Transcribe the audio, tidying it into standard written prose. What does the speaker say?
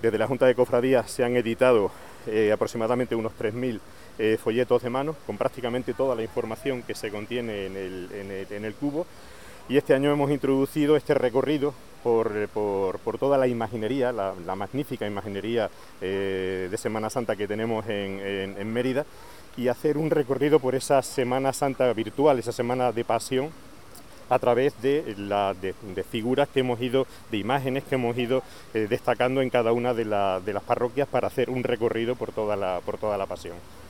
Desde la Junta de Cofradías se han editado aproximadamente unos 3.000 folletos de mano con prácticamente toda la información que se contiene en el cubo, y este año hemos introducido este recorrido por toda la imaginería, la magnífica imaginería de Semana Santa que tenemos en Mérida, y hacer un recorrido por esa Semana Santa virtual, esa Semana de Pasión, a través de figuras que hemos ido, de imágenes que hemos ido destacando en cada una de las parroquias para hacer un recorrido por toda la Pasión.